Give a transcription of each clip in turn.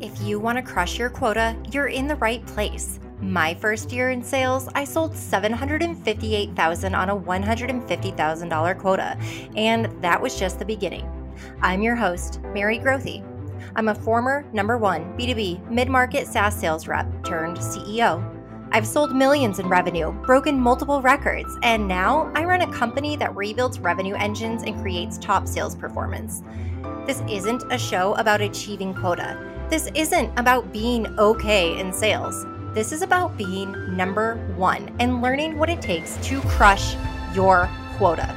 If you want to crush your quota, you're in the right place. My first year in sales, I sold $758,000 on a $150,000 quota, and that was just the beginning. I'm your host, Mary Grothe. I'm a former #1 B2B mid-market SaaS sales rep turned CEO. I've sold millions in revenue, broken multiple records, and now I run a company that rebuilds revenue engines and creates top sales performance. This isn't a show about achieving quota. This isn't about being okay in sales. This is about being #1 and learning what it takes to crush your quota.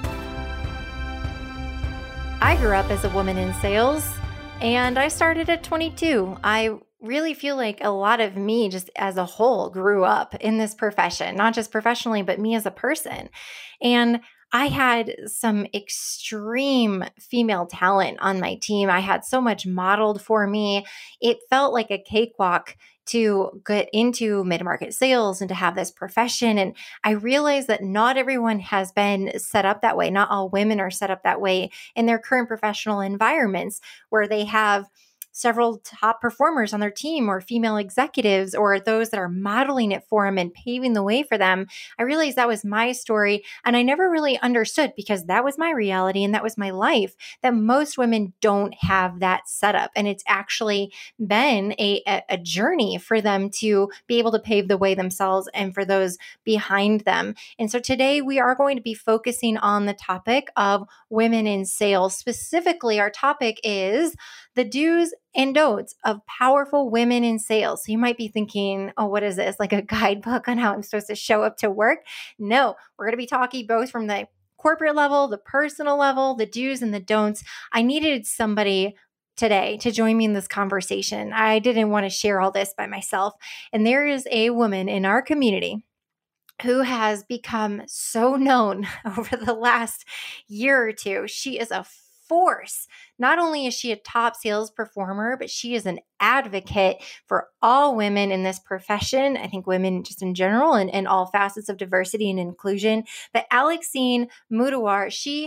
I grew up as a woman in sales, and I started at 22. I really feel like a lot of me just as a whole grew up in this profession, not just professionally, but me as a person. And I had some extreme female talent on my team. I had so much modeled for me. It felt like a cakewalk to get into mid-market sales and to have this profession. And I realized that not everyone has been set up that way. Not all women are set up that way in their current professional environments where they have several top performers on their team or female executives or those that are modeling it for them and paving the way for them. I realized that was my story. And I never really understood, because that was my reality and that was my life, that most women don't have that setup. And it's actually been a journey for them to be able to pave the way themselves and for those behind them. And so today we are going to be focusing on the topic of women in sales. Specifically, our topic is the do's and don'ts of powerful women in sales. So you might be thinking, oh, what is this? Like a guidebook on how I'm supposed to show up to work? No, we're going to be talking both from the corporate level, the personal level, the do's and the don'ts. I needed somebody today to join me in this conversation. I didn't want to share all this by myself. And there is a woman in our community who has become so known over the last year or two. She is a force. Not only is she a top sales performer, but she is an advocate for all women in this profession. I think women just in general and all facets of diversity and inclusion. But Alexine Moudawar,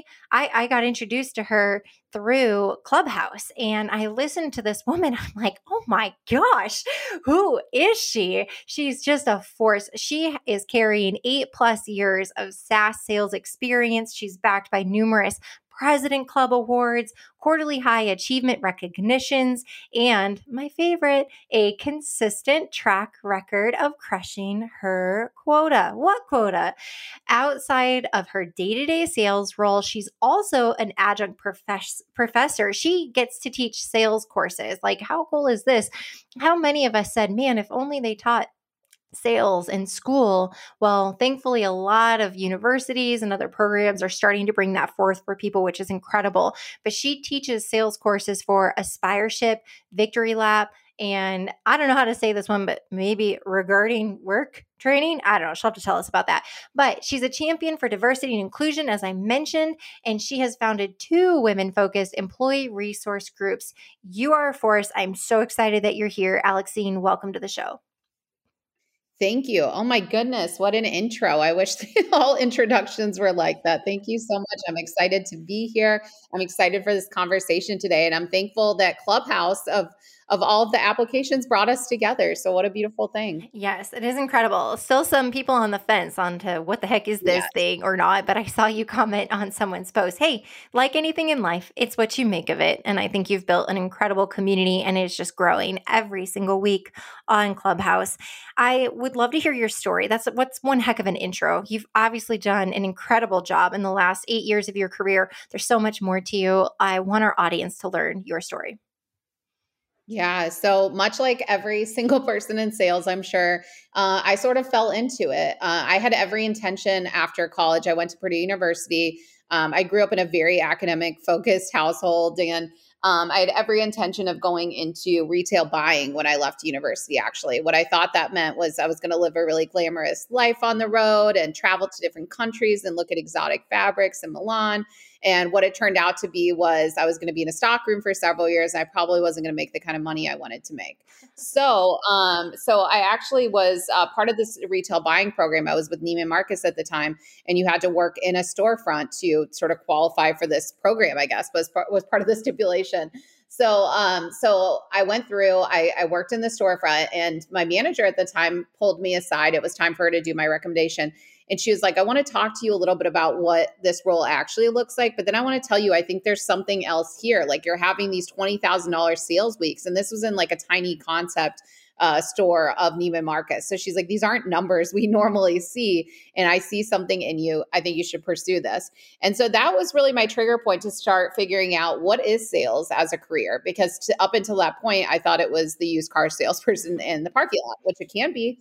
I got introduced to her through Clubhouse, and I listened to this woman. I'm like, oh my gosh, who is she? She's just a force. She is carrying 8+ years of SaaS sales experience. She's backed by numerous President Club awards, quarterly high achievement recognitions, and my favorite, a consistent track record of crushing her quota. What quota? Outside of her day-to-day sales role, she's also an adjunct professor. She gets to teach sales courses. Like, how cool is this? How many of us said, man, if only they taught sales in school? Well, thankfully, a lot of universities and other programs are starting to bring that forth for people, which is incredible. But she teaches sales courses for Aspireship, Victory Lap, and I don't know how to say this one, but maybe regarding work training. I don't know. She'll have to tell us about that. But she's a champion for diversity and inclusion, as I mentioned, and she has founded 2 women-focused employee resource groups. You are a force. I'm so excited that you're here. Alexine, welcome to the show. Thank you. Oh my goodness, what an intro. I wish all introductions were like that. Thank you so much. I'm excited to be here. I'm excited for this conversation today. And I'm thankful that Clubhouse of all of the applications brought us together. So what a beautiful thing. Yes, it is incredible. Still some people on the fence onto what the heck is this thing or not. But I saw you comment on someone's post. Hey, like anything in life, it's what you make of it. And I think you've built an incredible community, and it's just growing every single week on Clubhouse. I would love to hear your story. What's one heck of an intro. You've obviously done an incredible job in the last 8 years of your career. There's so much more to you. I want our audience to learn your story. Yeah. So much like every single person in sales, I'm sure, I sort of fell into it. I had every intention after college. I went to Purdue University. I grew up in a very academic focused household, and I had every intention of going into retail buying when I left university, actually. What I thought that meant was I was going to live a really glamorous life on the road and travel to different countries and look at exotic fabrics in Milan. And what it turned out to be was I was going to be in a stockroom for several years. And I probably wasn't going to make the kind of money I wanted to make. So I actually was part of this retail buying program. I was with Neiman Marcus at the time, and you had to work in a storefront to sort of qualify for this program, I guess, was part of the stipulation. So I went through, I worked in the storefront, and my manager at the time pulled me aside. It was time for her to do my recommendation. And she was like, I want to talk to you a little bit about what this role actually looks like. But then I want to tell you, I think there's something else here. Like, you're having these $20,000 sales weeks. And this was in like a tiny concept store of Neiman Marcus. So she's like, these aren't numbers we normally see. And I see something in you. I think you should pursue this. And so that was really my trigger point to start figuring out what is sales as a career. Because up until that point, I thought it was the used car salesperson in the parking lot, which it can be.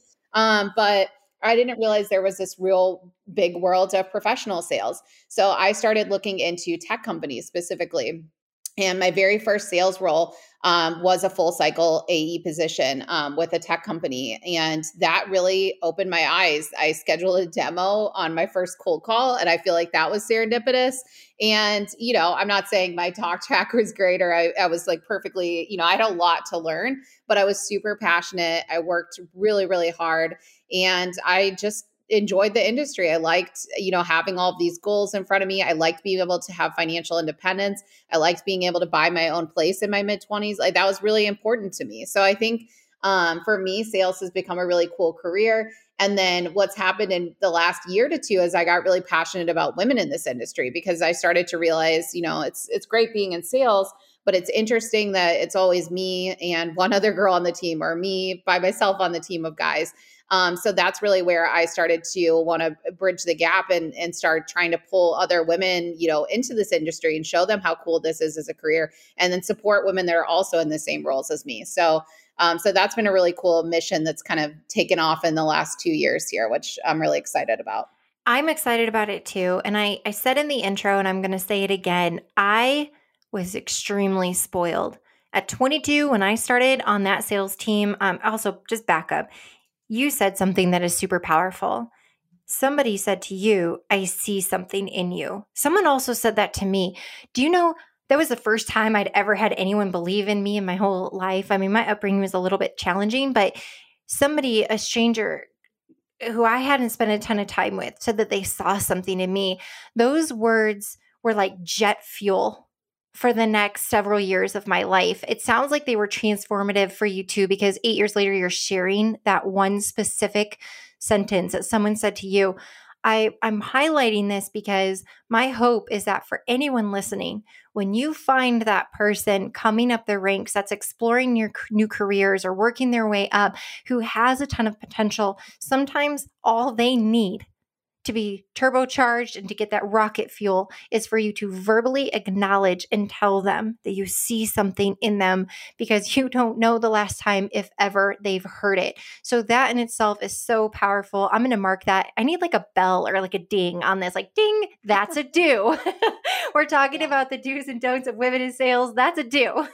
But I didn't realize there was this real big world of professional sales. So I started looking into tech companies specifically. And my very first sales role was a full cycle AE position with a tech company. And that really opened my eyes. I scheduled a demo on my first cold call, and I feel like that was serendipitous. And, I'm not saying my talk track was great, or I was like perfectly, I had a lot to learn, but I was super passionate. I worked really, really hard, and I just enjoyed the industry. I liked, having all of these goals in front of me. I liked being able to have financial independence. I liked being able to buy my own place in my mid-20s. Like, that was really important to me. So I think for me, sales has become a really cool career. And then what's happened in the last year to two is I got really passionate about women in this industry, because I started to realize, it's great being in sales, but it's interesting that it's always me and one other girl on the team, or me by myself on the team of guys. So that's really where I started to want to bridge the gap and start trying to pull other women, into this industry and show them how cool this is as a career, and then support women that are also in the same roles as me. So that's been a really cool mission that's kind of taken off in the last 2 years here, which I'm really excited about. I'm excited about it too. And I said in the intro, and I'm going to say it again, I was extremely spoiled. At 22, when I started on that sales team, also just back up, you said something that is super powerful. Somebody said to you, I see something in you. Someone also said that to me. Do you know, that was the first time I'd ever had anyone believe in me in my whole life. I mean, my upbringing was a little bit challenging, but somebody, a stranger who I hadn't spent a ton of time with, said that they saw something in me. Those words were like jet fuel for the next several years of my life. It sounds like they were transformative for you too, because 8 years later, you're sharing that one specific sentence that someone said to you. I'm highlighting this because my hope is that for anyone listening, when you find that person coming up the ranks that's exploring your new careers or working their way up, who has a ton of potential, sometimes all they need to be turbocharged and to get that rocket fuel is for you to verbally acknowledge and tell them that you see something in them, because you don't know the last time, if ever, they've heard it. So that in itself is so powerful. I'm going to mark that. I need like a bell or like a ding on this, like ding, that's a do. We're talking about the do's and don'ts of women in sales. That's a do.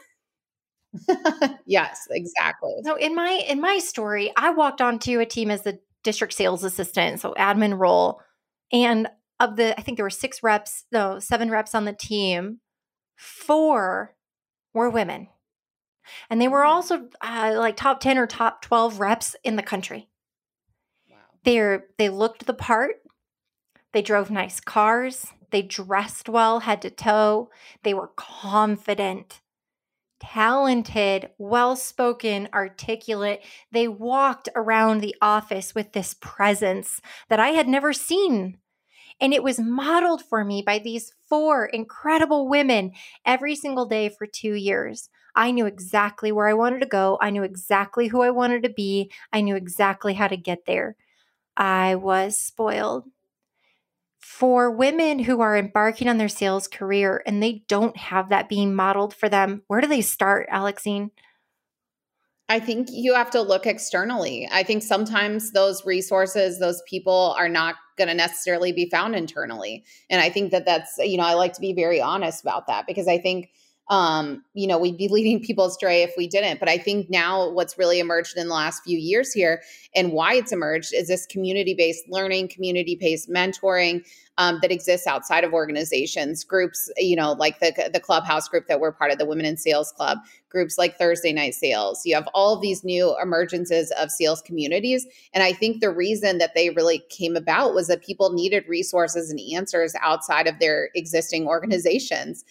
Yes, exactly. So in my story, I walked onto a team as the district sales assistant, so admin role. And I think there were 7 reps on the team, 4 were women. And they were also like top 10 or top 12 reps in the country. Wow. They looked the part. They drove nice cars. They dressed well, head to toe. They were confident, talented, well-spoken, articulate. They walked around the office with this presence that I had never seen. And it was modeled for me by these 4 incredible women every single day for 2 years. I knew exactly where I wanted to go. I knew exactly who I wanted to be. I knew exactly how to get there. I was spoiled. For women who are embarking on their sales career and they don't have that being modeled for them, where do they start, Alexine? I think you have to look externally. I think sometimes those resources, those people are not going to necessarily be found internally. And I think that's, I like to be very honest about that, because I think, we'd be leading people astray if we didn't. But I think now what's really emerged in the last few years here, and why it's emerged, is this community-based learning, community-based mentoring. that exists outside of organizations, groups, like the Clubhouse group that we're part of, the Women in Sales Club, groups like Thursday Night Sales. You have all of these new emergences of sales communities. And I think the reason that they really came about was that people needed resources and answers outside of their existing organizations.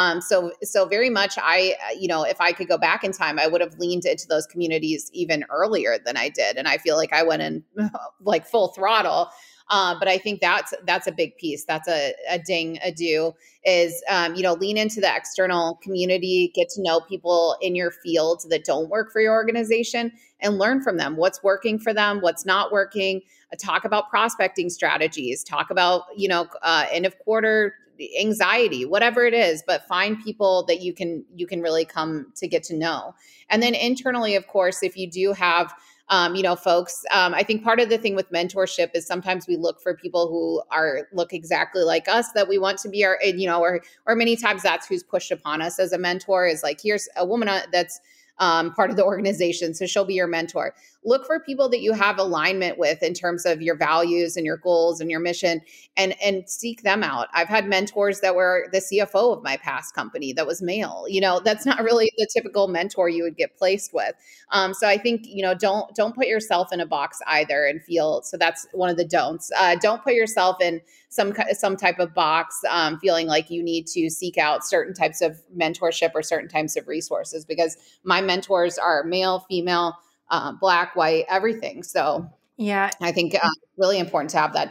So very much if I could go back in time, I would have leaned into those communities even earlier than I did. And I feel like I went in like full throttle. But I think that's a big piece. That's a do is, lean into the external community, get to know people in your field that don't work for your organization and learn from them. What's working for them, what's not working, talk about prospecting strategies, talk about, end of quarter anxiety, whatever it is, but find people that you can really come to get to know. And then internally, of course, if you do have folks, I think part of the thing with mentorship is sometimes we look for people who look exactly like us, that we want to be or many times that's who's pushed upon us as a mentor, is like, here's a woman that's part of the organization, so she'll be your mentor. Look for people that you have alignment with in terms of your values and your goals and your mission, and seek them out. I've had mentors that were the CFO of my past company that was male. That's not really the typical mentor you would get placed with. So I think, don't put yourself in a box either and feel, so that's one of the don'ts. Don't put yourself in some type of box, feeling like you need to seek out certain types of mentorship or certain types of resources, because my mentors are male, female, Black, white, everything. So yeah, I think really important to have that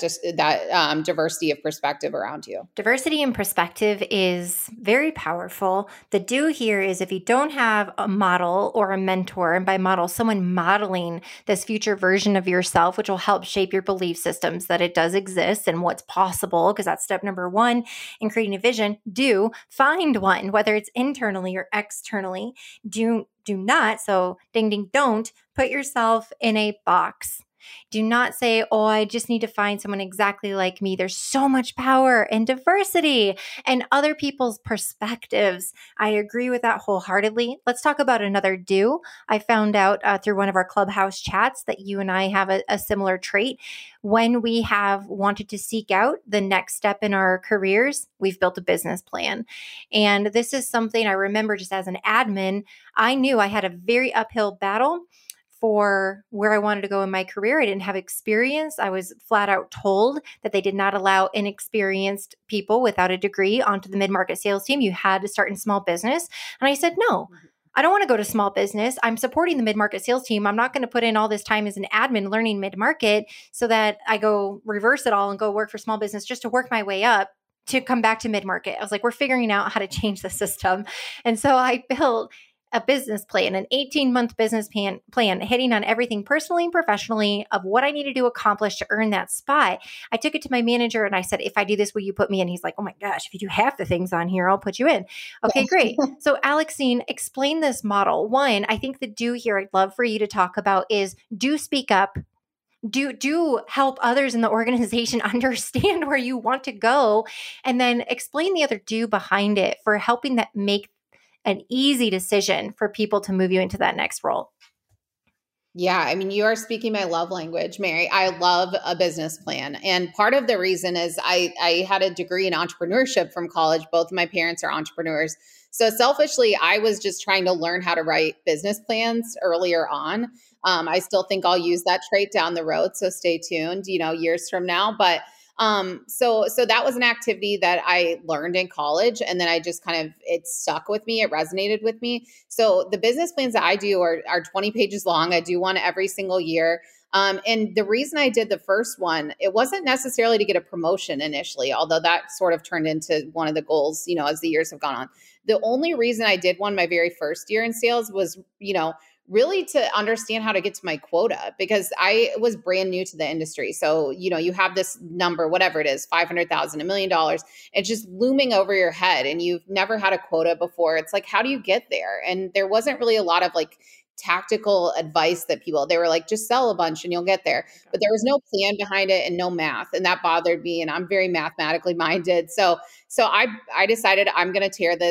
diversity of perspective around you. Diversity in perspective is very powerful. The do here is, if you don't have a model or a mentor, and by model, someone modeling this future version of yourself, which will help shape your belief systems that it does exist and what's possible, because that's step number one in creating a vision. Do find one, whether it's internally or externally. Do not, so ding, ding, don't put yourself in a box. Do not say, oh, I just need to find someone exactly like me. There's so much power in diversity and other people's perspectives. I agree with that wholeheartedly. Let's talk about another do. I found out through one of our Clubhouse chats that you and I have a similar trait. When we have wanted to seek out the next step in our careers, we've built a business plan. And this is something I remember just as an admin, I knew I had a very uphill battle for where I wanted to go in my career. I didn't have experience. I was flat out told that they did not allow inexperienced people without a degree onto the mid-market sales team. You had to start in small business. And I said, no, I don't want to go to small business. I'm supporting the mid-market sales team. I'm not going to put in all this time as an admin learning mid-market so that I go reverse it all and go work for small business just to work my way up to come back to mid-market. I was like, we're figuring out how to change the system. And so I built a business plan, an 18-month business plan, hitting on everything personally and professionally of what I needed to accomplish to earn that spot. I took it to my manager and I said, if I do this, will you put me in? He's like, oh my gosh, if you do half the things on here, I'll put you in. Okay, great. So Alexine, explain this model. One, I think the do here I'd love for you to talk about is do speak up. Do help others in the organization understand where you want to go, and then explain the other do behind it for helping that make an easy decision for people to move you into that next role. Yeah, I mean, you are speaking my love language, Mary. I love a business plan. And part of the reason is I had a degree in entrepreneurship from college. Both of my parents are entrepreneurs. So selfishly, I was just trying to learn how to write business plans earlier on. I still think I'll use that trait down the road. So stay tuned, years from now. But so that was an activity that I learned in college, and then I just it stuck with me. It resonated with me. So the business plans that I do are 20 pages long. I do one every single year. And the reason I did the first one, it wasn't necessarily to get a promotion initially, although that sort of turned into one of the goals, as the years have gone on. The only reason I did one my very first year in sales was, really to understand how to get to my quota, because I was brand new to the industry. So, you have this number, whatever it is, 500,000, $1 million, it's just looming over your head and you've never had a quota before. It's like, how do you get there? And there wasn't really a lot of tactical advice that they were like, just sell a bunch and you'll get there. But there was no plan behind it and no math. And that bothered me. And I'm very mathematically minded. So I decided I'm going to tear this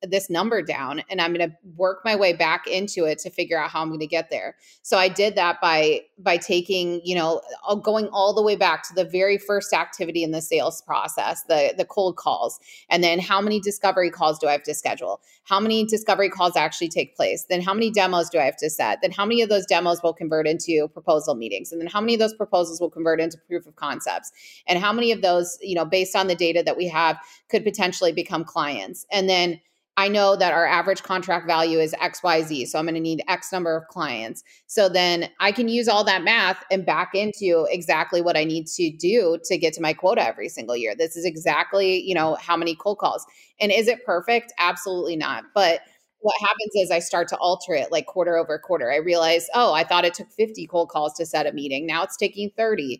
this number down and I'm going to work my way back into it to figure out how I'm going to get there. So I did that by taking, going all the way back to the very first activity in the sales process, the cold calls. And then how many discovery calls do I have to schedule? How many discovery calls actually take place? Then how many demos do I have to set? Then how many of those demos will convert into proposal meetings? And then how many of those proposals will convert into proof of concepts? And how many of those, based on the data that we have, could potentially become clients? And then I know that our average contract value is XYZ. So I'm going to need X number of clients. So then I can use all that math and back into exactly what I need to do to get to my quota every single year. This is exactly, how many cold calls. And is it perfect? Absolutely not. But what happens is I start to alter it like quarter over quarter. I realize, I thought it took 50 cold calls to set a meeting. Now it's taking 30.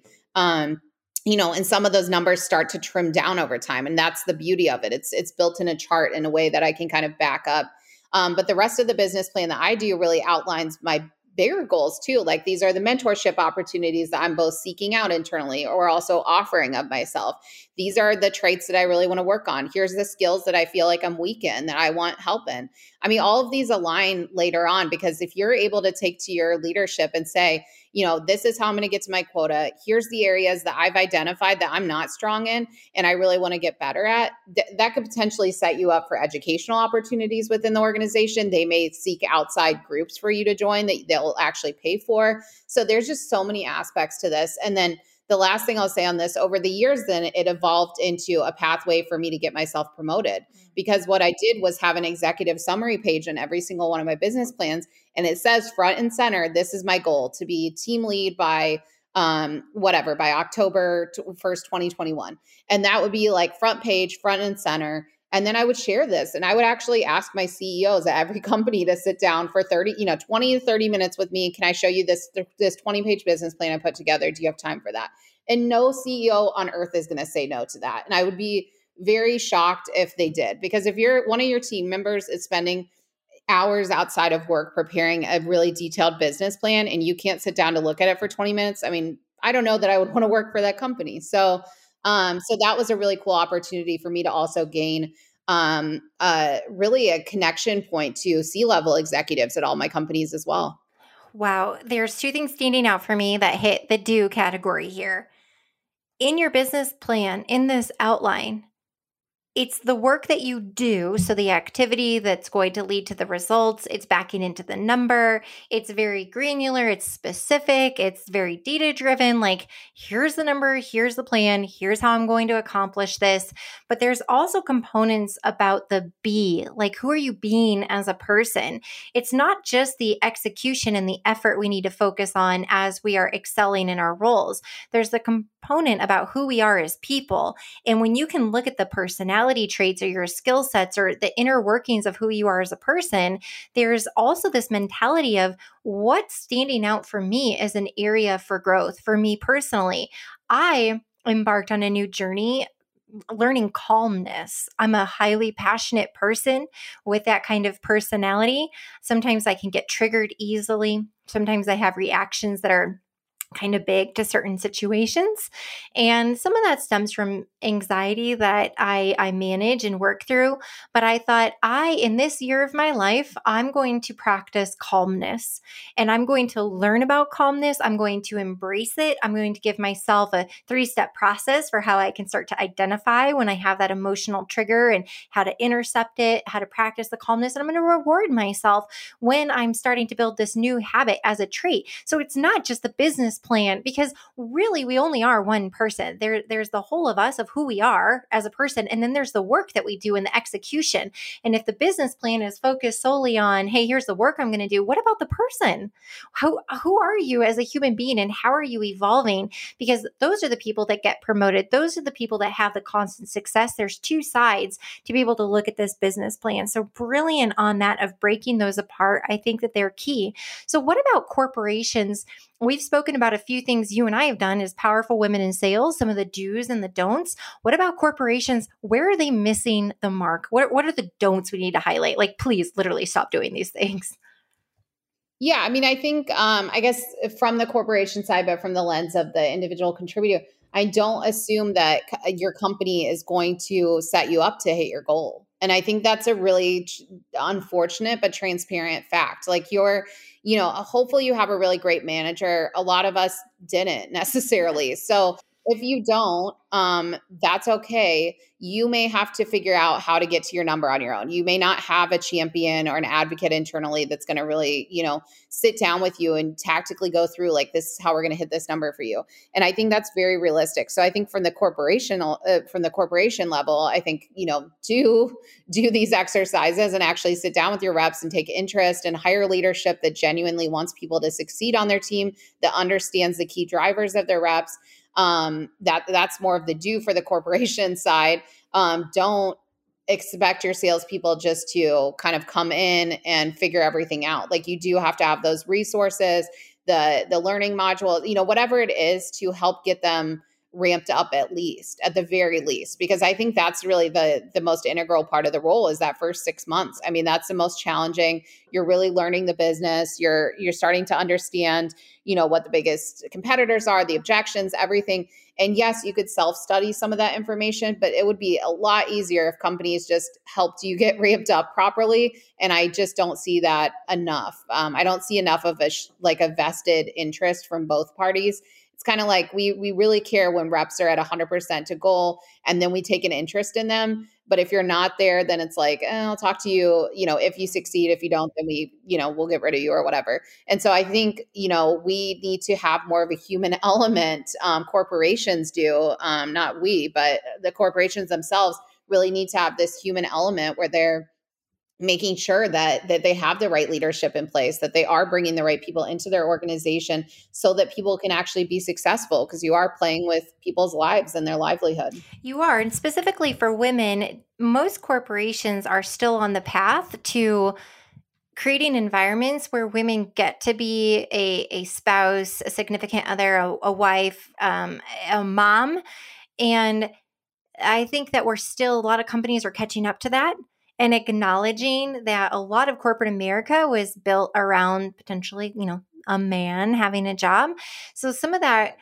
And some of those numbers start to trim down over time. And that's the beauty of it. It's built in a chart in a way that I can kind of back up. But the rest of the business plan that I do really outlines my bigger goals too. Like these are the mentorship opportunities that I'm both seeking out internally or also offering of myself. These are the traits that I really want to work on. Here's the skills that I feel like I'm weak in, that I want help in. I mean, all of these align later on, because if you're able to take to your leadership and say, this is how I'm going to get to my quota. Here's the areas that I've identified that I'm not strong in and I really want to get better at. That could potentially set you up for educational opportunities within the organization. They may seek outside groups for you to join that they'll actually pay for. So there's just so many aspects to this. And then the last thing I'll say on this, over the years, then it evolved into a pathway for me to get myself promoted. Because what I did was have an executive summary page on every single one of my business plans. And it says front and center, this is my goal, to be team lead by by October 1st, 2021. And that would be like front page, front and center. And then I would share this and I would actually ask my CEOs at every company to sit down for 20 to 30 minutes with me. Can I show you this 20-page business plan I put together? Do you have time for that? And no CEO on earth is going to say no to that. And I would be very shocked if they did, because if you're one of your team members is spending hours outside of work preparing a really detailed business plan and you can't sit down to look at it for 20 minutes, I mean, I don't know that I would want to work for that company. So that was a really cool opportunity for me to also gain really a connection point to C-level executives at all my companies as well. Wow. There's two things standing out for me that hit the do category here. In your business plan, in this outline, it's the work that you do, so the activity that's going to lead to the results, it's backing into the number, it's very granular, it's specific, it's very data-driven, like here's the number, here's the plan, here's how I'm going to accomplish this. But there's also components about the be, like who are you being as a person? It's not just the execution and the effort we need to focus on as we are excelling in our roles. There's the component about who we are as people. And when you can look at the personality traits or your skill sets or the inner workings of who you are as a person, there's also this mentality of what's standing out for me as an area for growth. For me personally, I embarked on a new journey learning calmness. I'm a highly passionate person with that kind of personality. Sometimes I can get triggered easily. Sometimes I have reactions that are kind of big to certain situations. And some of that stems from anxiety that I manage and work through. But I thought in this year of my life, I'm going to practice calmness and I'm going to learn about calmness. I'm going to embrace it. I'm going to give myself a 3-step process for how I can start to identify when I have that emotional trigger and how to intercept it, how to practice the calmness. And I'm going to reward myself when I'm starting to build this new habit as a trait. So it's not just the business plan, because really we only are one person. There's the whole of us of who we are as a person, and then there's the work that we do in the execution. And if the business plan is focused solely on, hey, here's the work I'm going to do, what about the person? Who are you as a human being, and how are you evolving? Because those are the people that get promoted. Those are the people that have the constant success. There's two sides to be able to look at this business plan. So brilliant on that of breaking those apart. I think that they're key. So what about corporations? We've spoken about a few things you and I have done as powerful women in sales, some of the do's and the don'ts. What about corporations? Where are they missing the mark? What are the don'ts we need to highlight? Like, please literally stop doing these things. Yeah, I mean, I think, I guess from the corporation side, but from the lens of the individual contributor, I don't assume that your company is going to set you up to hit your goal. And I think that's a really unfortunate but transparent fact. Like hopefully you have a really great manager. A lot of us didn't necessarily. So if you don't, that's okay. You may have to figure out how to get to your number on your own. You may not have a champion or an advocate internally that's going to really, sit down with you and tactically go through like, this is how we're going to hit this number for you. And I think that's very realistic. So I think from the corporation level, I think, do these exercises and actually sit down with your reps and take interest and hire leadership that genuinely wants people to succeed on their team, that understands the key drivers of their reps. That's more of the do for the corporation side. Don't expect your salespeople just to kind of come in and figure everything out. Like you do have to have those resources, the learning module, whatever it is to help get them ramped up at the very least, because I think that's really the most integral part of the role is that first 6 months. I mean, that's the most challenging. You're really learning the business. You're starting to understand, what the biggest competitors are, the objections, everything. And yes, you could self-study some of that information, but it would be a lot easier if companies just helped you get ramped up properly. And I just don't see that enough. I don't see enough of a vested interest from both parties. It's kind of like we really care when reps are at 100% to goal, and then we take an interest in them. But if you're not there, then it's like, I'll talk to you, if you succeed. If you don't, then we'll get rid of you or whatever. And so I think, we need to have more of a human element. Corporations do, not we, but the corporations themselves really need to have this human element where they're making sure that they have the right leadership in place, that they are bringing the right people into their organization so that people can actually be successful, because you are playing with people's lives and their livelihood. You are. And specifically for women, most corporations are still on the path to creating environments where women get to be a spouse, a significant other, a wife, a mom. And I think that a lot of companies are catching up to that and acknowledging that a lot of corporate America was built around potentially, a man having a job. So some of that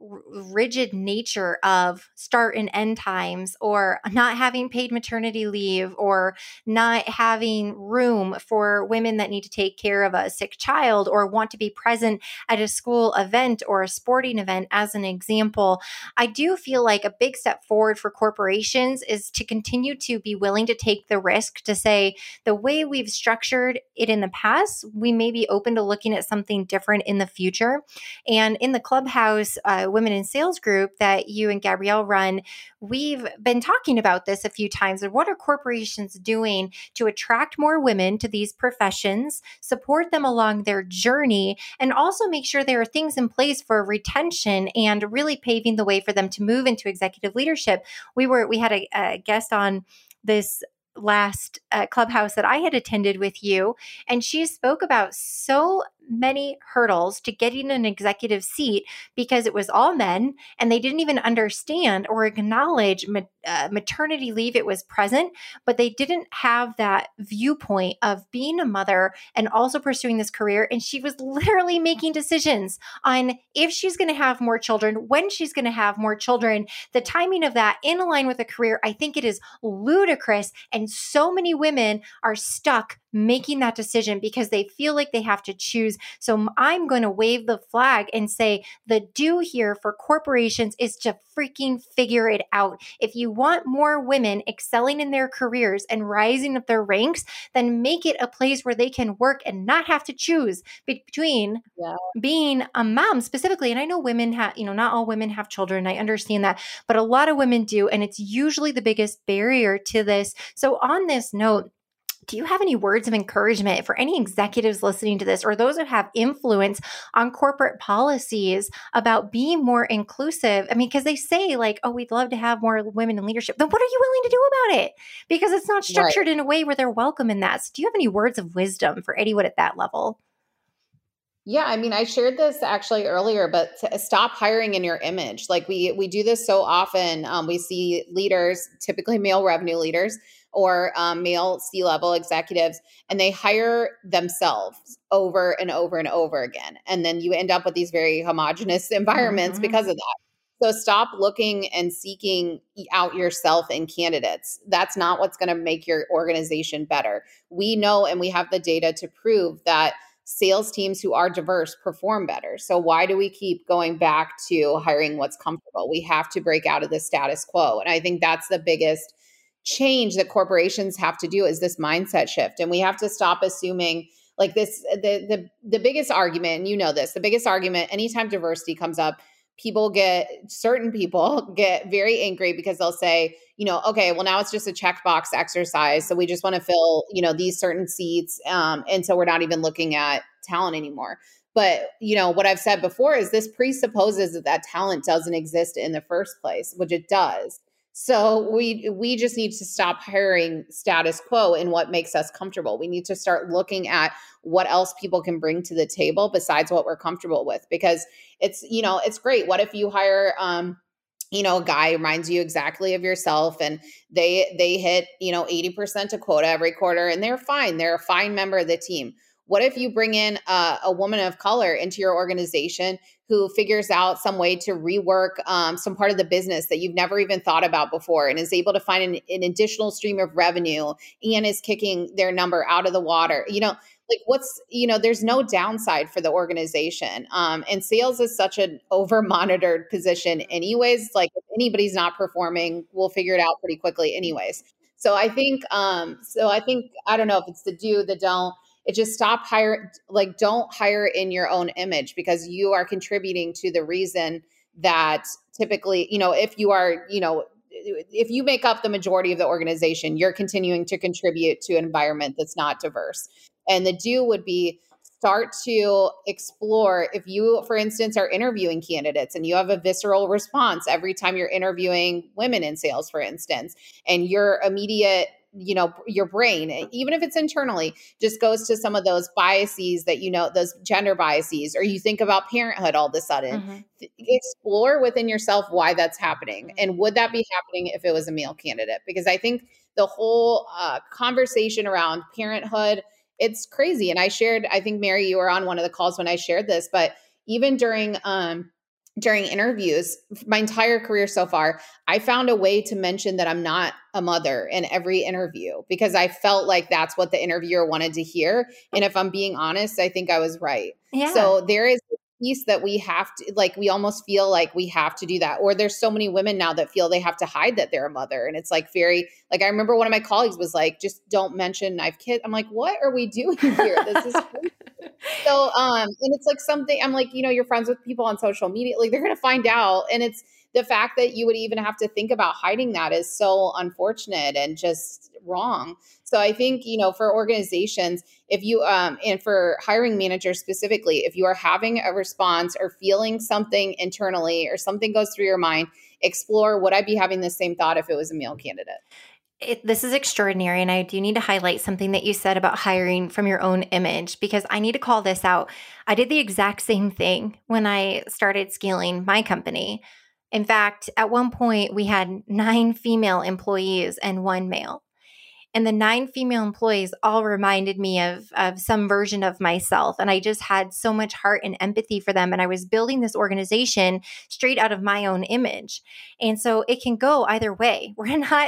rigid nature of start and end times, or not having paid maternity leave, or not having room for women that need to take care of a sick child or want to be present at a school event or a sporting event, as an example. I do feel like a big step forward for corporations is to continue to be willing to take the risk to say, the way we've structured it in the past, we may be open to looking at something different in the future. And in the Clubhouse Women in Sales group that you and Gabrielle run, we've been talking about this a few times. And what are corporations doing to attract more women to these professions, support them along their journey, and also make sure there are things in place for retention and really paving the way for them to move into executive leadership. We had a guest on this last Clubhouse that I had attended with you, and she spoke about so many hurdles to getting an executive seat because it was all men and they didn't even understand or acknowledge maternity leave. It was present, but they didn't have that viewpoint of being a mother and also pursuing this career. And she was literally making decisions on if she's going to have more children, when she's going to have more children, the timing of that in line with a career. I think it is ludicrous. And so many women are stuck making that decision because they feel like they have to choose. So I'm going to wave the flag and say the do here for corporations is to freaking figure it out. If you want more women excelling in their careers and rising up their ranks, then make it a place where they can work and not have to choose between being a mom specifically. And I know women have, not all women have children. I understand that, but a lot of women do. And it's usually the biggest barrier to this. So on this note, do you have any words of encouragement for any executives listening to this or those who have influence on corporate policies about being more inclusive? I mean, because they say like, oh, we'd love to have more women in leadership. Then what are you willing to do about it? Because it's not structured in a way where they're welcome in that. So do you have any words of wisdom for anyone at that level? Yeah, I mean, I shared this actually earlier, but stop hiring in your image. Like we do this so often. We see leaders, typically male revenue leaders or male C-level executives, and they hire themselves over and over and over again. And then you end up with these very homogenous environments because of that. So stop looking and seeking out yourself in candidates. That's not what's going to make your organization better. We know and we have the data to prove that sales teams who are diverse perform better. So why do we keep going back to hiring what's comfortable? We have to break out of the status quo. And I think that's the biggest change that corporations have to do is this mindset shift. And we have to stop assuming like this, the biggest argument, and you know this, the biggest argument anytime diversity comes up, certain people get very angry because they'll say, okay, well now it's just a checkbox exercise. So we just want to fill, these certain seats. And so we're not even looking at talent anymore. But, what I've said before is this presupposes that talent doesn't exist in the first place, which it does. So we just need to stop hiring status quo in what makes us comfortable. We need to start looking at what else people can bring to the table besides what we're comfortable with, because it's great. What if you hire, a guy who reminds you exactly of yourself and they hit, 80% of quota every quarter and they're fine. They're a fine member of the team. What if you bring in a woman of color into your organization who figures out some way to rework some part of the business that you've never even thought about before and is able to find an additional stream of revenue and is kicking their number out of the water? There's no downside for the organization. And sales is such an over monitored position anyways. Like if anybody's not performing, we'll figure it out pretty quickly anyways. So I think, I don't know if it's the do, the don't. It just don't hire in your own image, because you are contributing to the reason that typically, if you make up the majority of the organization, you're continuing to contribute to an environment that's not diverse. And the do would be start to explore if you, for instance, are interviewing candidates and you have a visceral response every time you're interviewing women in sales, for instance, and your immediate your brain, even if it's internally, just goes to some of those biases that, those gender biases, or you think about parenthood all of a sudden. Mm-hmm. Explore within yourself why that's happening. And would that be happening if it was a male candidate? Because I think the whole conversation around parenthood, it's crazy. And I think, Mary, you were on one of the calls when I shared this, but even during interviews, my entire career so far, I found a way to mention that I'm not a mother in every interview because I felt like that's what the interviewer wanted to hear. And if I'm being honest, I think I was right. Yeah. So there is a piece that we have to, we almost feel like we have to do that. Or there's so many women now that feel they have to hide that they're a mother. And it's I remember one of my colleagues was like, just don't mention I have kids. I'm like, what are we doing here? This is crazy. So, and it's something, I'm like, you're friends with people on social media, they're going to find out. And it's the fact that you would even have to think about hiding that is so unfortunate and just wrong. So I think, for organizations, if you, and for hiring managers specifically, if you are having a response or feeling something internally or something goes through your mind, explore, would I be having the same thought if it was a male candidate? This is extraordinary. And I do need to highlight something that you said about hiring from your own image, because I need to call this out. I did the exact same thing when I started scaling my company. In fact, at one point, we had 9 female employees and 1 male. And the 9 female employees all reminded me of some version of myself. And I just had so much heart and empathy for them. And I was building this organization straight out of my own image. And so it can go either way. We're not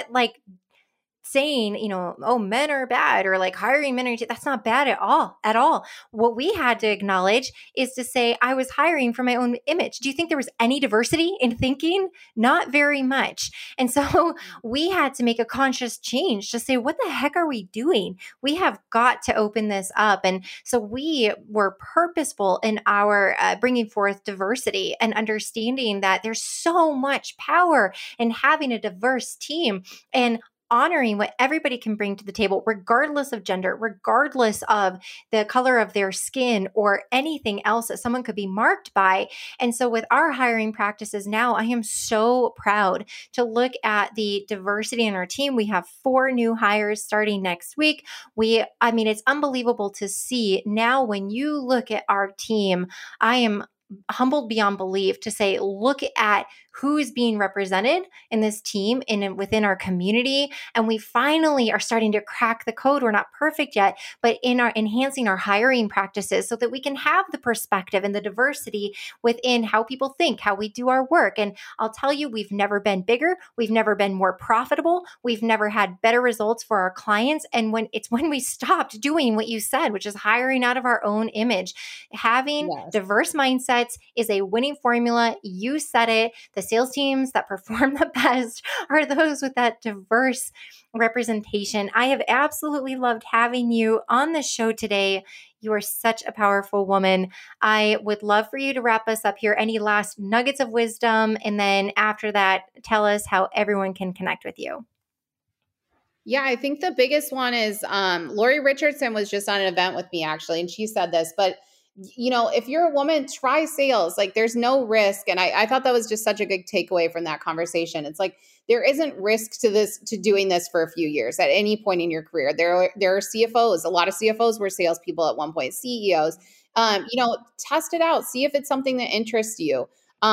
saying, oh, men are bad, or hiring men that's not bad at all. What we had to acknowledge is to say, I was hiring for my own image. Do you think there was any diversity in thinking? Not very much. And so we had to make a conscious change to say, what the heck are we doing? We have got to open this up. And so we were purposeful in our bringing forth diversity and understanding that there's so much power in having a diverse team and honoring what everybody can bring to the table, regardless of gender, regardless of the color of their skin or anything else that someone could be marked by. And so with our hiring practices now, I am so proud to look at the diversity in our team. We have 4 new hires starting next week. It's unbelievable to see now when you look at our team. I am humbled beyond belief to say, look at who is being represented in this team and within our community. And we finally are starting to crack the code. We're not perfect yet, but in our enhancing our hiring practices so that we can have the perspective and the diversity within how people think, how we do our work. And I'll tell you, we've never been bigger. We've never been more profitable. We've never had better results for our clients. And when we stopped doing what you said, which is hiring out of our own image, having diverse mindsets is a winning formula. You said it. The sales teams that perform the best are those with that diverse representation. I have absolutely loved having you on the show today. You are such a powerful woman. I would love for you to wrap us up here. Any last nuggets of wisdom? And then after that, tell us how everyone can connect with you. Yeah, I think the biggest one is Lori Richardson was just on an event with me actually, and she said this, but if you're a woman, try sales. Like there's no risk. And I thought that was just such a good takeaway from that conversation. It's like, there isn't risk to doing this for a few years at any point in your career. There are CFOs. A lot of CFOs were salespeople at one point, CEOs. Test it out. See if it's something that interests you.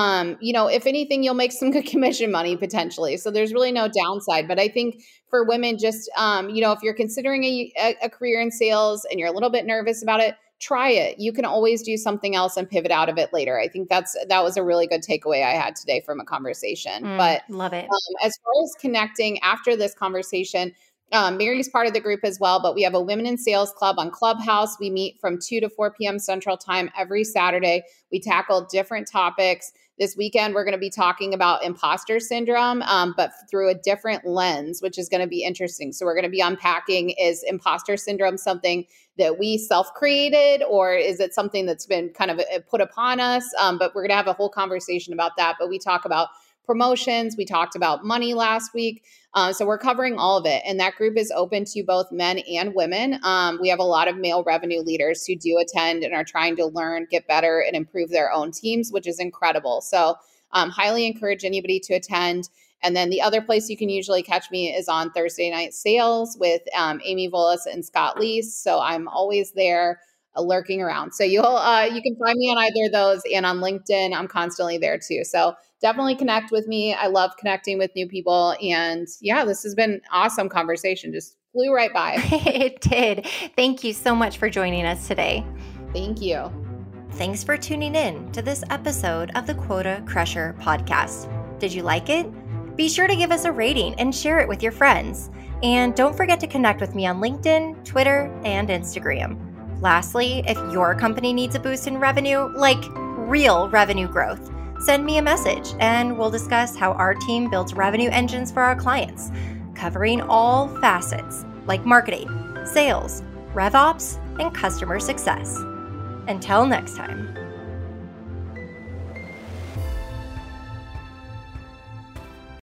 If anything, you'll make some good commission money potentially. So there's really no downside. But I think for women, just, if you're considering a career in sales and you're a little bit nervous about it, try it. You can always do something else and pivot out of it later. I think that was a really good takeaway I had today from a conversation. But love it. As far as connecting after this conversation, Mary's part of the group as well, but we have a Women in Sales Club on Clubhouse. We meet from 2 to 4 p.m. Central Time every Saturday. We tackle different topics. This weekend, we're going to be talking about imposter syndrome, but through a different lens, which is going to be interesting. So we're going to be unpacking, is imposter syndrome something that we self-created, or is it something that's been kind of put upon us? But we're going to have a whole conversation about that. But we talk about promotions. We talked about money last week. So we're covering all of it. And that group is open to both men and women. We have a lot of male revenue leaders who do attend and are trying to learn, get better, and improve their own teams, which is incredible. So highly encourage anybody to attend. And then the other place you can usually catch me is on Thursday Night Sales with Amy Volas and Scott Leese. So I'm always there lurking around. So you can find me on either of those, and on LinkedIn, I'm constantly there too. So definitely connect with me. I love connecting with new people. And yeah, this has been an awesome conversation. Just flew right by. It did. Thank you so much for joining us today. Thank you. Thanks for tuning in to this episode of the Quota Crusher podcast. Did you like it? Be sure to give us a rating and share it with your friends. And don't forget to connect with me on LinkedIn, Twitter, and Instagram. Lastly, if your company needs a boost in revenue, like real revenue growth, send me a message and we'll discuss how our team builds revenue engines for our clients, covering all facets like marketing, sales, RevOps, and customer success. Until next time.